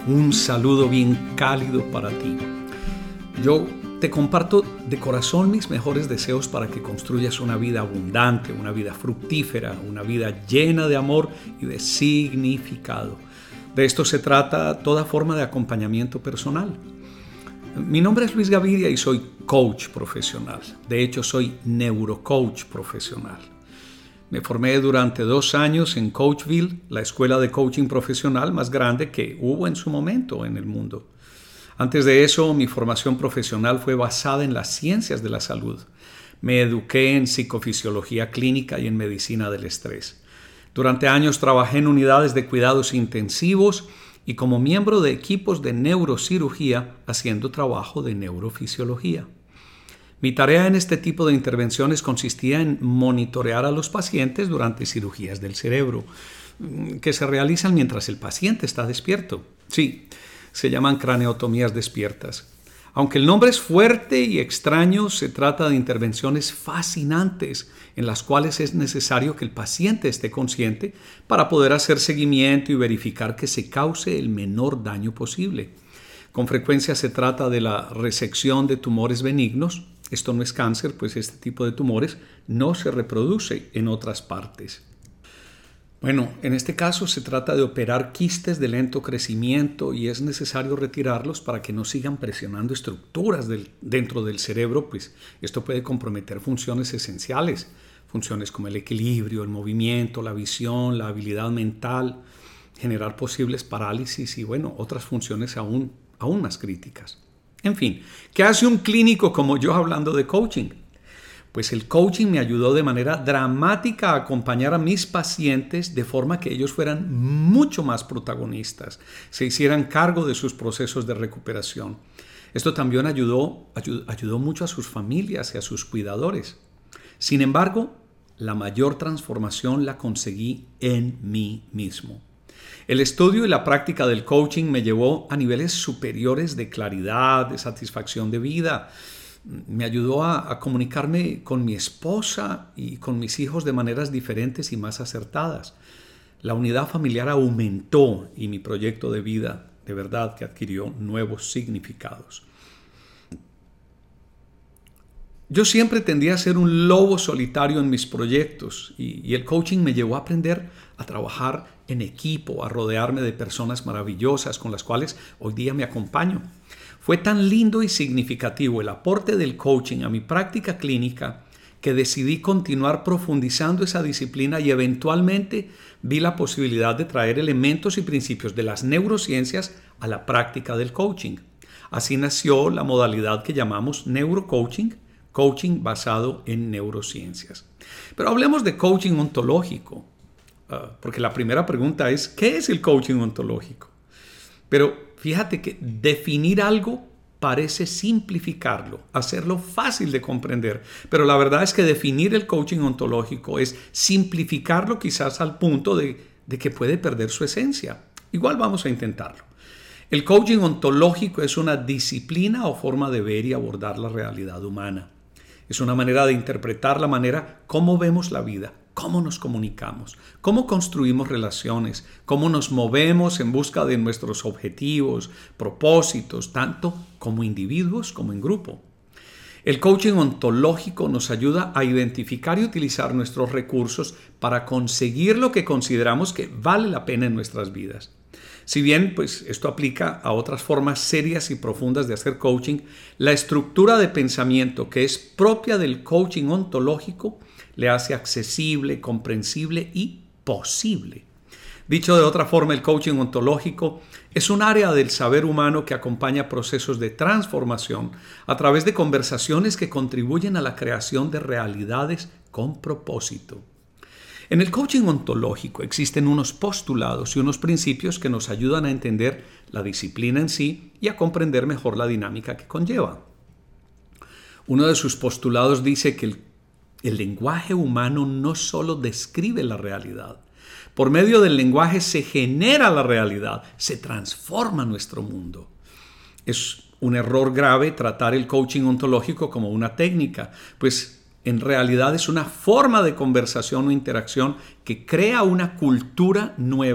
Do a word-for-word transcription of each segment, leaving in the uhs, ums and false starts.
un saludo bien cálido para ti. Yo te comparto de corazón mis mejores deseos para que construyas una vida abundante, una vida fructífera, una vida llena de amor y de significado. De esto se trata toda forma de acompañamiento personal. Mi nombre es Luis Gaviria y soy coach profesional. De hecho, soy neurocoach profesional. Me formé durante dos años en Coachville, la escuela de coaching profesional más grande que hubo en su momento en el mundo. Antes de eso, mi formación profesional fue basada en las ciencias de la salud. Me eduqué en psicofisiología clínica y en medicina del estrés. Durante años trabajé en unidades de cuidados intensivos y como miembro de equipos de neurocirugía haciendo trabajo de neurofisiología. Mi tarea en este tipo de intervenciones consistía en monitorear a los pacientes durante cirugías del cerebro, que se realizan mientras el paciente está despierto. Sí, se llaman craneotomías despiertas. Aunque el nombre es fuerte y extraño, se trata de intervenciones fascinantes en las cuales es necesario que el paciente esté consciente para poder hacer seguimiento y verificar que se cause el menor daño posible. Con frecuencia se trata de la resección de tumores benignos. Esto no es cáncer, pues este tipo de tumores no se reproduce en otras partes. Bueno, en este caso se trata de operar quistes de lento crecimiento y es necesario retirarlos para que no sigan presionando estructuras del, dentro del cerebro, pues esto puede comprometer funciones esenciales, funciones como el equilibrio, el movimiento, la visión, la habilidad mental, generar posibles parálisis y bueno, otras funciones aún, aún más críticas. En fin, ¿qué hace un clínico como yo hablando de coaching? Pues el coaching me ayudó de manera dramática a acompañar a mis pacientes de forma que ellos fueran mucho más protagonistas, se hicieran cargo de sus procesos de recuperación. Esto también ayudó, ayudó, ayudó mucho a sus familias y a sus cuidadores. Sin embargo, la mayor transformación la conseguí en mí mismo. El estudio y la práctica del coaching me llevó a niveles superiores de claridad, de satisfacción de vida. Me ayudó a, a comunicarme con mi esposa y con mis hijos de maneras diferentes y más acertadas. La unidad familiar aumentó y mi proyecto de vida de verdad que adquirió nuevos significados. Yo siempre tendía a ser un lobo solitario en mis proyectos y, y el coaching me llevó a aprender a trabajar en equipo, a rodearme de personas maravillosas con las cuales hoy día me acompaño. Fue tan lindo y significativo el aporte del coaching a mi práctica clínica que decidí continuar profundizando esa disciplina y eventualmente vi la posibilidad de traer elementos y principios de las neurociencias a la práctica del coaching. Así nació la modalidad que llamamos neurocoaching, coaching basado en neurociencias. Pero hablemos de coaching ontológico, uh, porque la primera pregunta es, ¿qué es el coaching ontológico? Pero fíjate que definir algo parece simplificarlo, hacerlo fácil de comprender, pero la verdad es que definir el coaching ontológico es simplificarlo quizás al punto de, de que puede perder su esencia. Igual vamos a intentarlo. El coaching ontológico es una disciplina o forma de ver y abordar la realidad humana. Es una manera de interpretar la manera como vemos la vida, cómo nos comunicamos, cómo construimos relaciones, cómo nos movemos en busca de nuestros objetivos, propósitos, tanto como individuos como en grupo. El coaching ontológico nos ayuda a identificar y utilizar nuestros recursos para conseguir lo que consideramos que vale la pena en nuestras vidas. Si bien pues, esto aplica a otras formas serias y profundas de hacer coaching, la estructura de pensamiento que es propia del coaching ontológico le hace accesible, comprensible y posible. Dicho de otra forma, el coaching ontológico es un área del saber humano que acompaña procesos de transformación a través de conversaciones que contribuyen a la creación de realidades con propósito. En el coaching ontológico existen unos postulados y unos principios que nos ayudan a entender la disciplina en sí y a comprender mejor la dinámica que conlleva. Uno de sus postulados dice que el, el lenguaje humano no solo describe la realidad. Por medio del lenguaje se genera la realidad, se transforma nuestro mundo. Es un error grave tratar el coaching ontológico como una técnica, pues en realidad es una forma de conversación o interacción que crea una cultura nueva.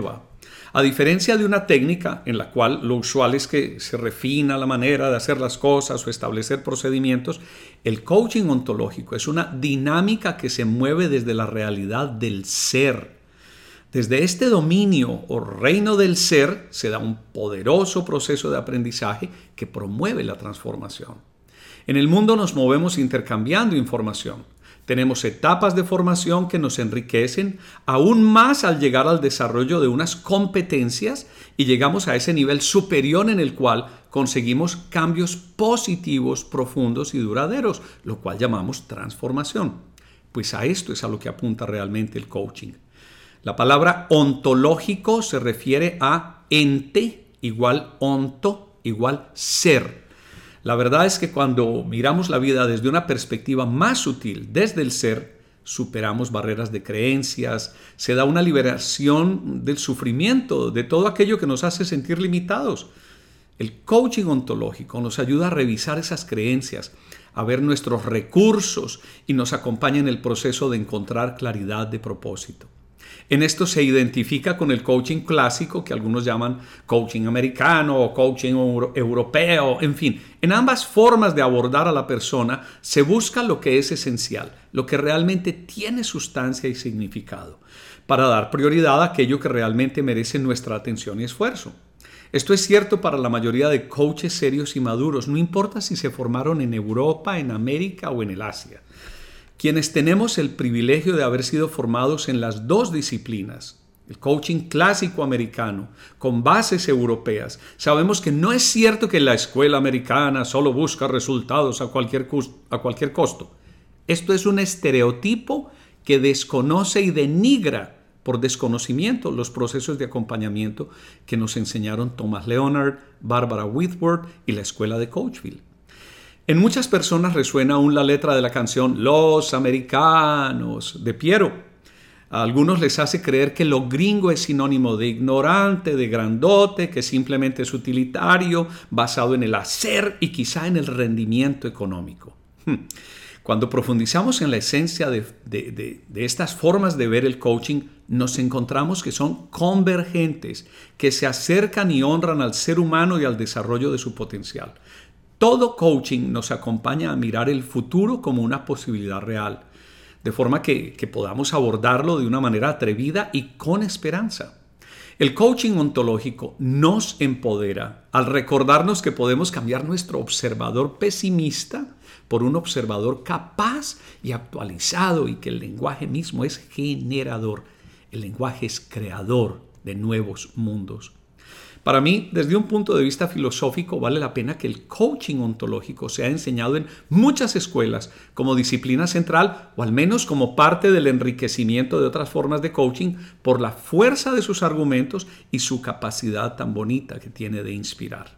A diferencia de una técnica en la cual lo usual es que se refina la manera de hacer las cosas o establecer procedimientos, el coaching ontológico es una dinámica que se mueve desde la realidad del ser. Desde este dominio o reino del ser se da un poderoso proceso de aprendizaje que promueve la transformación. En el mundo nos movemos intercambiando información. Tenemos etapas de formación que nos enriquecen aún más al llegar al desarrollo de unas competencias y llegamos a ese nivel superior en el cual conseguimos cambios positivos, profundos y duraderos, lo cual llamamos transformación. Pues a esto es a lo que apunta realmente el coaching. La palabra ontológico se refiere a ente igual onto igual ser. La verdad es que cuando miramos la vida desde una perspectiva más sutil, desde el ser, superamos barreras de creencias, se da una liberación del sufrimiento, de todo aquello que nos hace sentir limitados. El coaching ontológico nos ayuda a revisar esas creencias, a ver nuestros recursos y nos acompaña en el proceso de encontrar claridad de propósito. En esto se identifica con el coaching clásico que algunos llaman coaching americano o coaching euro- europeo, en fin. En ambas formas de abordar a la persona se busca lo que es esencial, lo que realmente tiene sustancia y significado, para dar prioridad a aquello que realmente merece nuestra atención y esfuerzo. Esto es cierto para la mayoría de coaches serios y maduros, no importa si se formaron en Europa, en América o en el Asia. Quienes tenemos el privilegio de haber sido formados en las dos disciplinas, el coaching clásico americano con bases europeas, sabemos que no es cierto que la escuela americana solo busca resultados a cualquier, a cualquier costo. Esto es un estereotipo que desconoce y denigra por desconocimiento los procesos de acompañamiento que nos enseñaron Thomas Leonard, Barbara Whitworth y la escuela de Coachville. En muchas personas resuena aún la letra de la canción Los Americanos de Piero. A algunos les hace creer que lo gringo es sinónimo de ignorante, de grandote, que simplemente es utilitario, basado en el hacer y quizá en el rendimiento económico. Cuando profundizamos en la esencia de, de, de, de estas formas de ver el coaching, nos encontramos que son convergentes, que se acercan y honran al ser humano y al desarrollo de su potencial. Todo coaching nos acompaña a mirar el futuro como una posibilidad real, de forma que, que podamos abordarlo de una manera atrevida y con esperanza. El coaching ontológico nos empodera al recordarnos que podemos cambiar nuestro observador pesimista por un observador capaz y actualizado y que el lenguaje mismo es generador. El lenguaje es creador de nuevos mundos. Para mí, desde un punto de vista filosófico, vale la pena que el coaching ontológico sea enseñado en muchas escuelas como disciplina central o al menos como parte del enriquecimiento de otras formas de coaching por la fuerza de sus argumentos y su capacidad tan bonita que tiene de inspirar.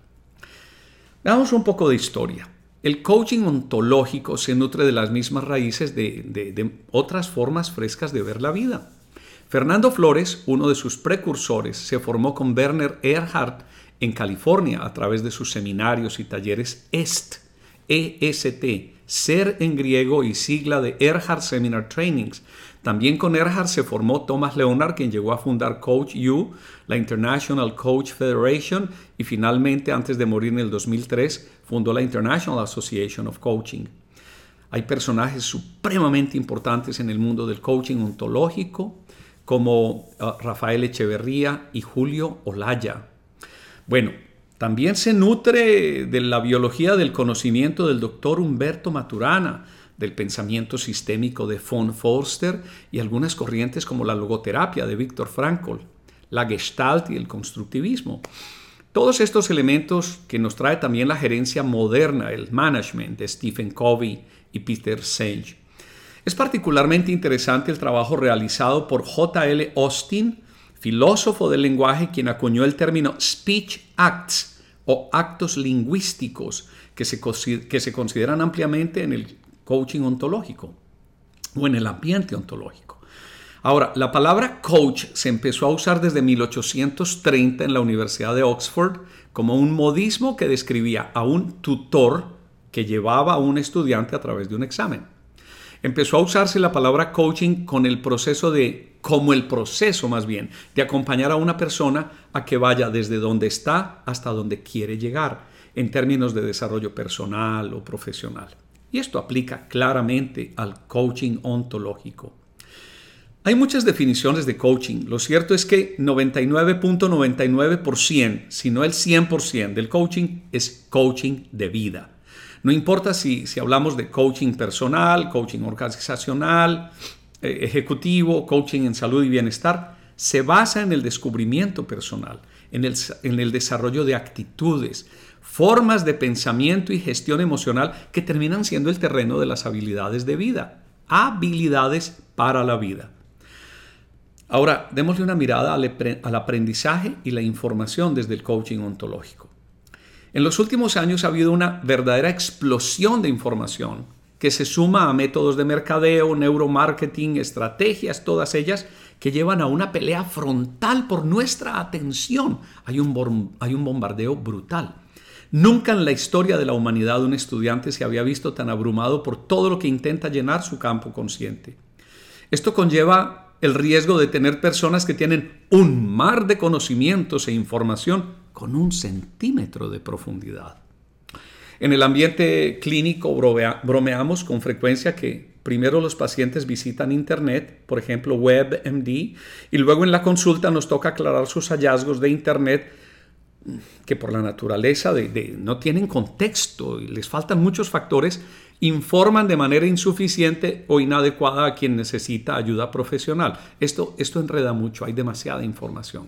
Veamos un poco de historia. El coaching ontológico se nutre de las mismas raíces de, de, de otras formas frescas de ver la vida. Fernando Flores, uno de sus precursores, se formó con Werner Erhard en California a través de sus seminarios y talleres E S T, E S T, ser en griego y sigla de Erhard Seminar Trainings. También con Erhard se formó Thomas Leonard, quien llegó a fundar Coach U, la International Coach Federation, y finalmente, antes de morir en el dos mil tres, fundó la International Association of Coaching. Hay personajes supremamente importantes en el mundo del coaching ontológico, como uh, Rafael Echeverría y Julio Olaya. Bueno, también se nutre de la biología del conocimiento del doctor Humberto Maturana, del pensamiento sistémico de von Forster y algunas corrientes como la logoterapia de Viktor Frankl, la Gestalt y el constructivismo. Todos estos elementos que nos trae también la gerencia moderna, el management de Stephen Covey y Peter Senge. Es particularmente interesante el trabajo realizado por J L Austin, filósofo del lenguaje, quien acuñó el término speech acts o actos lingüísticos que se, que se consideran ampliamente en el coaching ontológico o en el ambiente ontológico. Ahora, la palabra coach se empezó a usar desde mil ochocientos treinta en la Universidad de Oxford como un modismo que describía a un tutor que llevaba a un estudiante a través de un examen. Empezó a usarse la palabra coaching con el proceso de como el proceso más bien de acompañar a una persona a que vaya desde donde está hasta donde quiere llegar en términos de desarrollo personal o profesional. Y esto aplica claramente al coaching ontológico. Hay muchas definiciones de coaching. Lo cierto es que noventa y nueve punto noventa y nueve por ciento, si no el cien por ciento del coaching es coaching de vida. No importa si, si hablamos de coaching personal, coaching organizacional, eh, ejecutivo, coaching en salud y bienestar, se basa en el descubrimiento personal, en el, en el desarrollo de actitudes, formas de pensamiento y gestión emocional que terminan siendo el terreno de las habilidades de vida, habilidades para la vida. Ahora, démosle una mirada al aprendizaje y la información desde el coaching ontológico. En los últimos años ha habido una verdadera explosión de información que se suma a métodos de mercadeo, neuromarketing, estrategias, todas ellas que llevan a una pelea frontal por nuestra atención. Hay un, hay un bombardeo brutal. Nunca en la historia de la humanidad un estudiante se había visto tan abrumado por todo lo que intenta llenar su campo consciente. Esto conlleva el riesgo de tener personas que tienen un mar de conocimientos e información con un centímetro de profundidad. En el ambiente clínico bromeamos con frecuencia que primero los pacientes visitan Internet, por ejemplo WebMD, y luego en la consulta nos toca aclarar sus hallazgos de Internet que por la naturaleza de, de no tienen contexto y les faltan muchos factores, informan de manera insuficiente o inadecuada a quien necesita ayuda profesional. Esto, esto enreda mucho, hay demasiada información.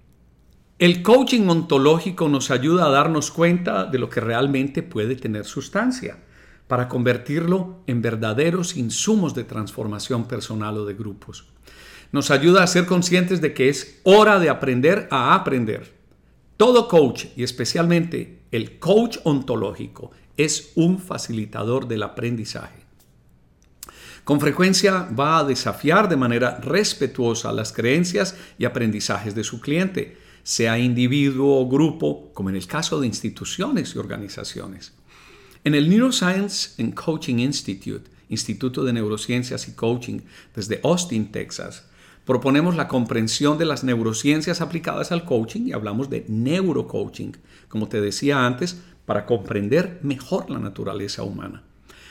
El coaching ontológico nos ayuda a darnos cuenta de lo que realmente puede tener sustancia para convertirlo en verdaderos insumos de transformación personal o de grupos. Nos ayuda a ser conscientes de que es hora de aprender a aprender. Todo coach, y especialmente el coach ontológico, es un facilitador del aprendizaje. Con frecuencia va a desafiar de manera respetuosa las creencias y aprendizajes de su cliente, sea individuo o grupo, como en el caso de instituciones y organizaciones. En el Neuroscience and Coaching Institute, Instituto de Neurociencias y Coaching, desde Austin, Texas, proponemos la comprensión de las neurociencias aplicadas al coaching y hablamos de neurocoaching, como te decía antes, para comprender mejor la naturaleza humana.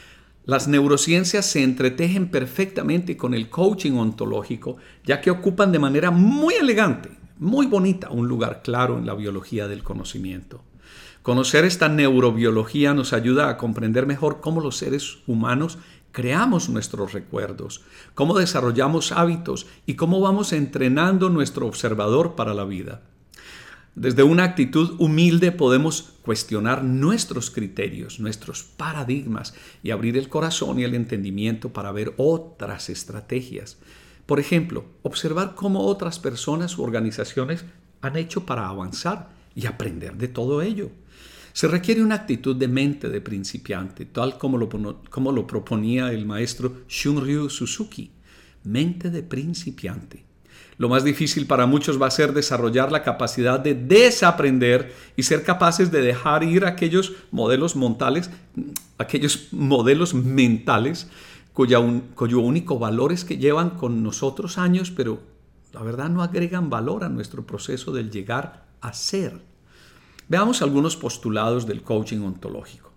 Las neurociencias se entretejen perfectamente con el coaching ontológico, ya que ocupan de manera muy elegante, muy bonita, un lugar claro en la biología del conocimiento. Conocer esta neurobiología nos ayuda a comprender mejor cómo los seres humanos creamos nuestros recuerdos, cómo desarrollamos hábitos y cómo vamos entrenando nuestro observador para la vida. Desde una actitud humilde podemos cuestionar nuestros criterios, nuestros paradigmas y abrir el corazón y el entendimiento para ver otras estrategias. Por ejemplo, observar cómo otras personas u organizaciones han hecho para avanzar y aprender de todo ello. Se requiere una actitud de mente de principiante, tal como lo, como lo proponía el maestro Shunryu Suzuki. Mente de principiante. Lo más difícil para muchos va a ser desarrollar la capacidad de desaprender y ser capaces de dejar ir aquellos modelos mentales, aquellos modelos mentales cuya un, cuyo único valor es que llevan con nosotros años, pero la verdad no agregan valor a nuestro proceso del llegar a ser. Veamos algunos postulados del coaching ontológico.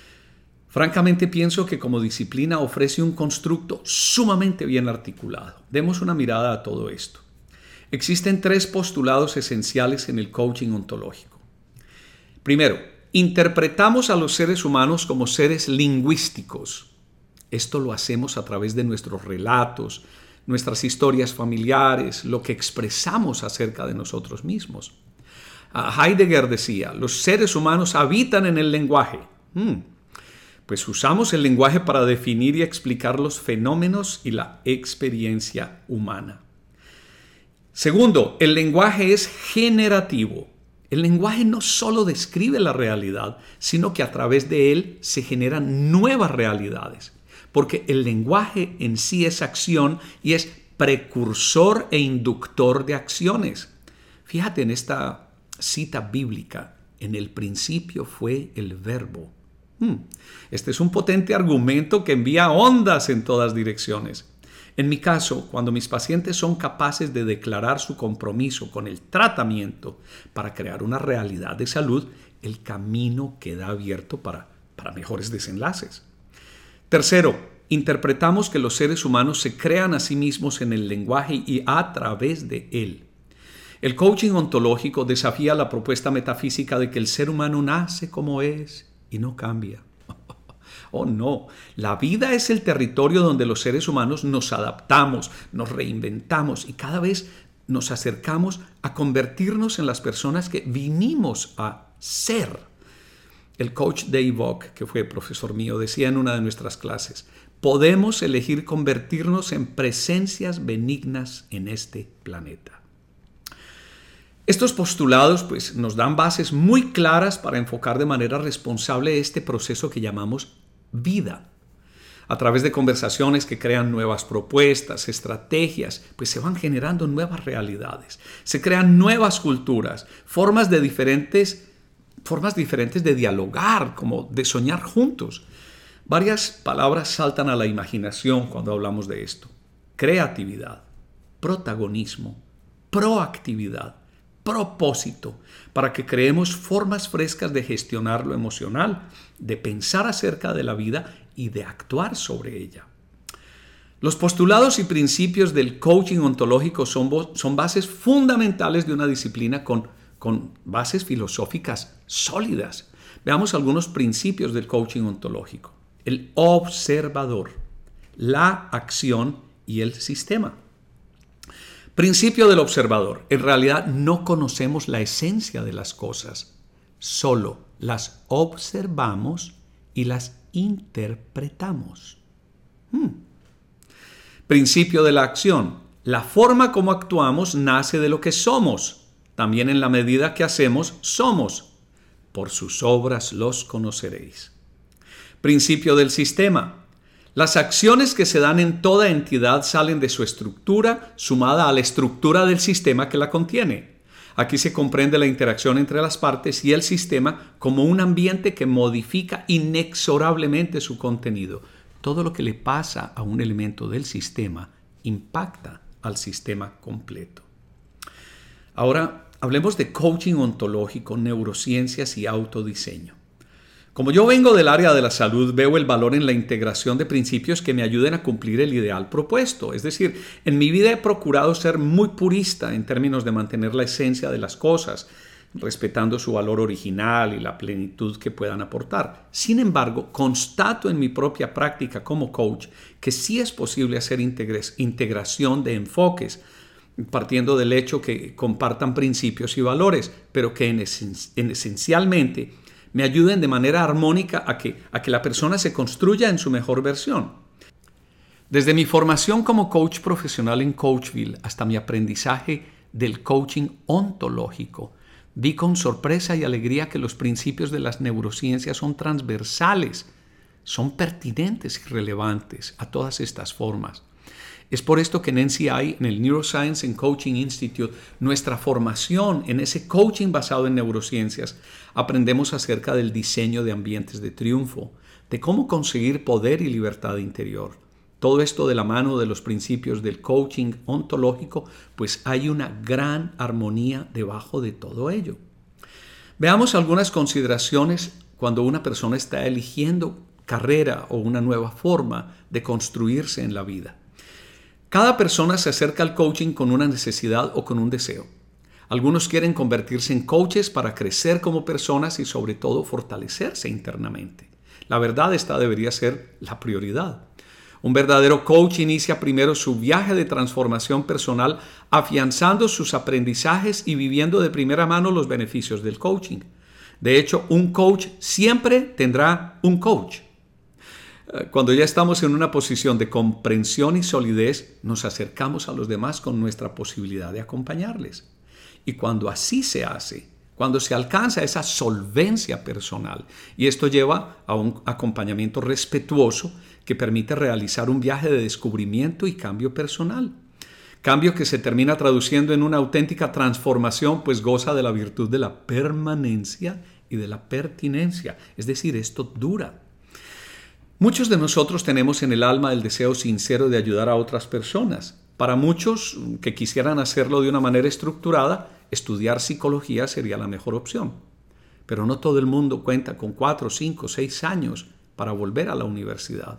Francamente pienso que como disciplina ofrece un constructo sumamente bien articulado. Demos una mirada a todo esto. Existen tres postulados esenciales en el coaching ontológico. Primero, interpretamos a los seres humanos como seres lingüísticos. Esto lo hacemos a través de nuestros relatos, nuestras historias familiares, lo que expresamos acerca de nosotros mismos. Heidegger decía, los seres humanos habitan en el lenguaje. Hmm. Pues usamos el lenguaje para definir y explicar los fenómenos y la experiencia humana. Segundo, el lenguaje es generativo. El lenguaje no solo describe la realidad, sino que a través de él se generan nuevas realidades. Porque el lenguaje en sí es acción y es precursor e inductor de acciones. Fíjate en esta cita bíblica, en el principio fue el verbo. Este es un potente argumento que envía ondas en todas direcciones. En mi caso, cuando mis pacientes son capaces de declarar su compromiso con el tratamiento para crear una realidad de salud, el camino queda abierto para, para mejores desenlaces. Tercero, interpretamos que los seres humanos se crean a sí mismos en el lenguaje y a través de él. El coaching ontológico desafía la propuesta metafísica de que el ser humano nace como es y no cambia. Oh no, la vida es el territorio donde los seres humanos nos adaptamos, nos reinventamos y cada vez nos acercamos a convertirnos en las personas que vinimos a ser. El coach Dave Vogt, que fue profesor mío, decía en una de nuestras clases: podemos elegir convertirnos en presencias benignas en este planeta. Estos postulados pues, nos dan bases muy claras para enfocar de manera responsable este proceso que llamamos vida. A través de conversaciones que crean nuevas propuestas, estrategias, pues se van generando nuevas realidades. Se crean nuevas culturas, formas de diferentes, formas diferentes de dialogar, como de soñar juntos. Varias palabras saltan a la imaginación cuando hablamos de esto: creatividad, protagonismo, proactividad, propósito, para que creemos formas frescas de gestionar lo emocional, de pensar acerca de la vida y de actuar sobre ella. Los postulados y principios del coaching ontológico son, son bases fundamentales de una disciplina con, con bases filosóficas sólidas. Veamos algunos principios del coaching ontológico: el observador, la acción y el sistema. Principio del observador. En realidad no conocemos la esencia de las cosas, solo las observamos y las interpretamos. Hmm. Principio de la acción. La forma como actuamos nace de lo que somos. También en la medida que hacemos, somos. Por sus obras los conoceréis. Principio del sistema. Las acciones que se dan en toda entidad salen de su estructura sumada a la estructura del sistema que la contiene. Aquí se comprende la interacción entre las partes y el sistema como un ambiente que modifica inexorablemente su contenido. Todo lo que le pasa a un elemento del sistema impacta al sistema completo. Ahora hablemos de coaching ontológico, neurociencias y autodiseño. Como yo vengo del área de la salud, veo el valor en la integración de principios que me ayuden a cumplir el ideal propuesto. Es decir, en mi vida he procurado ser muy purista en términos de mantener la esencia de las cosas, respetando su valor original y la plenitud que puedan aportar. Sin embargo, constato en mi propia práctica como coach que sí es posible hacer integración de enfoques, partiendo del hecho que compartan principios y valores, pero que en, esen- en esencialmente me ayuden de manera armónica a que, a que la persona se construya en su mejor versión. Desde mi formación como coach profesional en Coachville hasta mi aprendizaje del coaching ontológico, vi con sorpresa y alegría que los principios de las neurociencias son transversales, son pertinentes y relevantes a todas estas formas. Es por esto que en N C I, en el Neuroscience and Coaching Institute, nuestra formación en ese coaching basado en neurociencias, aprendemos acerca del diseño de ambientes de triunfo, de cómo conseguir poder y libertad interior. Todo esto de la mano de los principios del coaching ontológico, pues hay una gran armonía debajo de todo ello. Veamos algunas consideraciones cuando una persona está eligiendo carrera o una nueva forma de construirse en la vida. Cada persona se acerca al coaching con una necesidad o con un deseo. Algunos quieren convertirse en coaches para crecer como personas y sobre todo fortalecerse internamente. La verdad, esta debería ser la prioridad. Un verdadero coach inicia primero su viaje de transformación personal afianzando sus aprendizajes y viviendo de primera mano los beneficios del coaching. De hecho, un coach siempre tendrá un coach. Cuando ya estamos en una posición de comprensión y solidez, nos acercamos a los demás con nuestra posibilidad de acompañarles. Y cuando así se hace, cuando se alcanza esa solvencia personal, y esto lleva a un acompañamiento respetuoso que permite realizar un viaje de descubrimiento y cambio personal. Cambio que se termina traduciendo en una auténtica transformación, pues goza de la virtud de la permanencia y de la pertinencia. Es decir, esto dura. Muchos de nosotros tenemos en el alma el deseo sincero de ayudar a otras personas. Para muchos que quisieran hacerlo de una manera estructurada, estudiar psicología sería la mejor opción. Pero no todo el mundo cuenta con cuatro, cinco, seis años para volver a la universidad.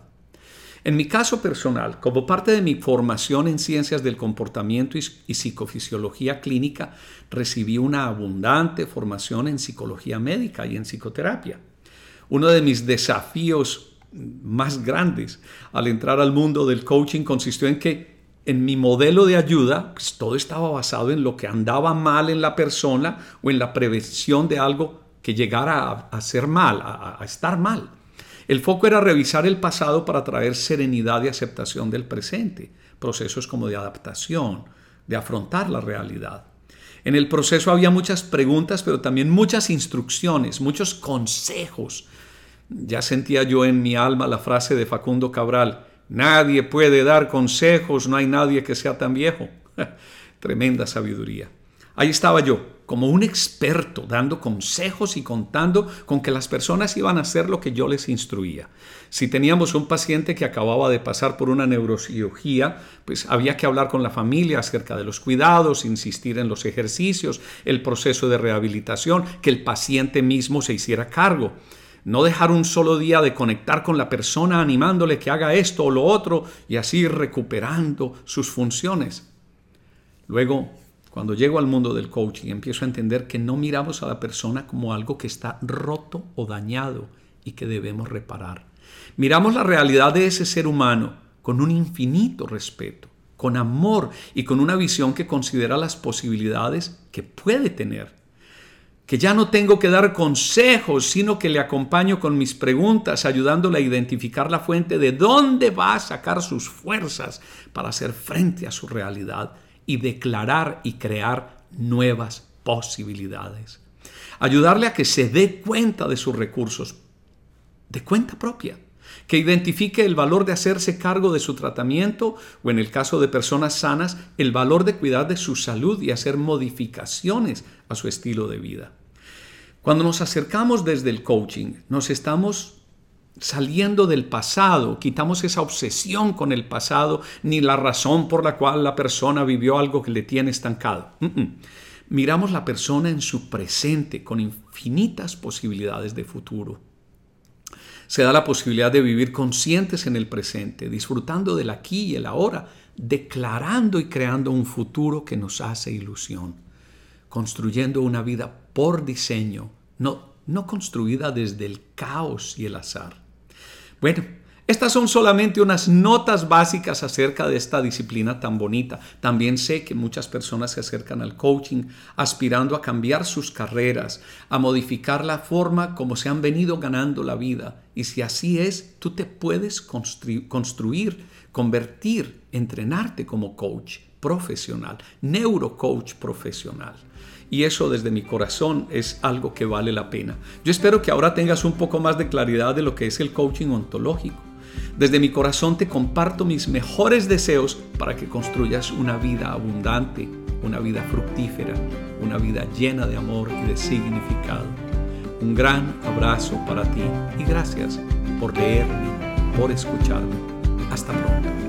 En mi caso personal, como parte de mi formación en ciencias del comportamiento y psicofisiología clínica, recibí una abundante formación en psicología médica y en psicoterapia. Uno de mis desafíos más grandes al entrar al mundo del coaching consistió en que en mi modelo de ayuda, pues, todo estaba basado en lo que andaba mal en la persona o en la prevención de algo que llegara a, a ser mal, a, a estar mal. El foco era revisar el pasado para traer serenidad y aceptación del presente, procesos como de adaptación, de afrontar la realidad. En el proceso había muchas preguntas, pero también muchas instrucciones, muchos consejos. Ya sentía yo en mi alma la frase de Facundo Cabral: nadie puede dar consejos, no hay nadie que sea tan viejo. Tremenda sabiduría. Ahí estaba yo, como un experto, dando consejos y contando con que las personas iban a hacer lo que yo les instruía. Si teníamos un paciente que acababa de pasar por una neurocirugía, pues había que hablar con la familia acerca de los cuidados, insistir en los ejercicios, el proceso de rehabilitación, que el paciente mismo se hiciera cargo. No dejar un solo día de conectar con la persona animándole que haga esto o lo otro y así recuperando sus funciones. Luego, cuando llego al mundo del coaching, empiezo a entender que no miramos a la persona como algo que está roto o dañado y que debemos reparar. Miramos la realidad de ese ser humano con un infinito respeto, con amor y con una visión que considera las posibilidades que puede tener. Que ya no tengo que dar consejos, sino que le acompaño con mis preguntas, ayudándole a identificar la fuente de dónde va a sacar sus fuerzas para hacer frente a su realidad y declarar y crear nuevas posibilidades. Ayudarle a que se dé cuenta de sus recursos, de cuenta propia, que identifique el valor de hacerse cargo de su tratamiento o, en el caso de personas sanas, el valor de cuidar de su salud y hacer modificaciones a su estilo de vida. Cuando nos acercamos desde el coaching, nos estamos saliendo del pasado, quitamos esa obsesión con el pasado ni la razón por la cual la persona vivió algo que le tiene estancado. Mm-mm. Miramos la persona en su presente con infinitas posibilidades de futuro. Se da la posibilidad de vivir conscientes en el presente, disfrutando del aquí y el ahora, declarando y creando un futuro que nos hace ilusión, construyendo una vida por diseño, no, no construida desde el caos y el azar. Bueno, estas son solamente unas notas básicas acerca de esta disciplina tan bonita. También sé que muchas personas se acercan al coaching aspirando a cambiar sus carreras, a modificar la forma como se han venido ganando la vida. Y si así es, tú te puedes construir, construir convertir, entrenarte como coach profesional, neurocoach profesional. Y eso desde mi corazón es algo que vale la pena. Yo espero que ahora tengas un poco más de claridad de lo que es el coaching ontológico. Desde mi corazón te comparto mis mejores deseos para que construyas una vida abundante, una vida fructífera, una vida llena de amor y de significado. Un gran abrazo para ti y gracias por leerme, por escucharme. Hasta pronto.